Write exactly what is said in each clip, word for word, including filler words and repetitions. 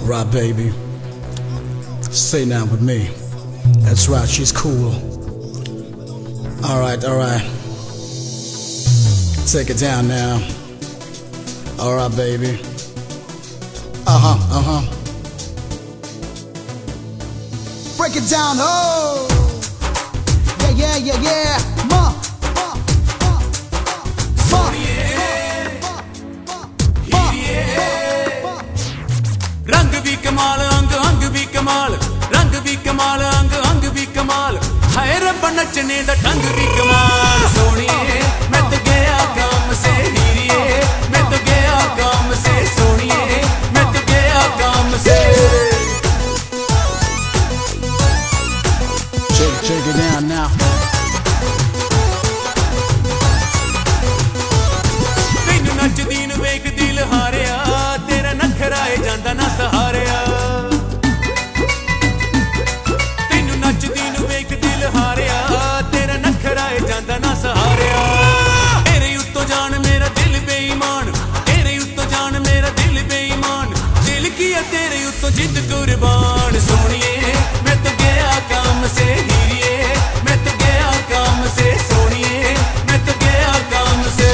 Right, baby. Say now with me. That's right, she's cool. Alright, alright. Take it down now. Alright, baby. Uh-huh, uh-huh. Break it down, oh! Yeah, yeah, yeah, yeah. Ma, ma, ma, ma, ma. रंग भी कमाल अंग अंग भी कमाल रंग भी कमाल अंग अंग भी कमाल हाय रब नचने दा ढंग भी कमाल सोनिए मैं तो गया काम से हीरिए मैं तो गया काम से सोनिए मैं तो गया काम से Check, check it out now. तैनू नचदी नू वेख दिल हारिया तेरा नखरा ए जांदा ना सहारिया तैनू नचदी नू वेख दिल हारिया तेरा नखरा ए जांदा ना सहारिया तेरे उत्तों जान मेरा दिल बेईमान तेरे उत्तों जान मेरा दिल बेईमान दिल किया तेरे उत्तों जिद कुर्बान सोनिए मैं तो गया काम से हीरिए मैं तो गया काम से सोनिए मैं तो गया काम से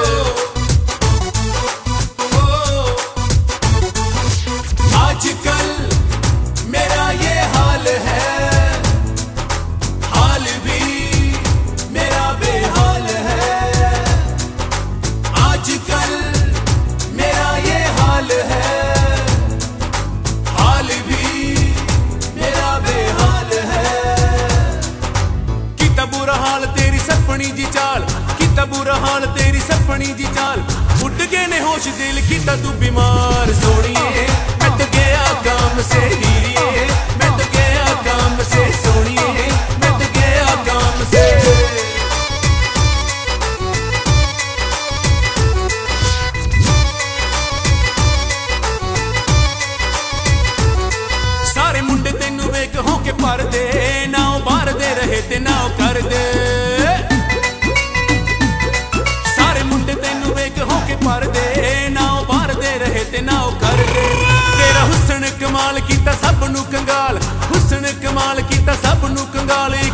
आजकल मेरा ये हाल है हाल भी मेरा बेहाल है आजकल मेरा ये हाल है हाल भी मेरा बेहाल है कितना बुरा हाल तेरी सपनी जी चाल कितना बुरा हाल तेरी सपनी जी चाल उठ गए ने होश दिल कितना तू बीमार सोनिए मैं तो गया काम से हीरिए मैं तो गया काम से सोनिए मैं तो गया काम से सारे मुंडे तेनू वेख हो के पर दे ना ओ बाहर दे रहे ते ना ओ कर दे सारे मुंडे तेनू वेख हो के पर दे ना ओ बाहर दे रहे ते ना ओ कर दे तेरा हुस्न कमाल कीता सब नू कंगाल हुस्न कमाल कीता सब नू कंगाल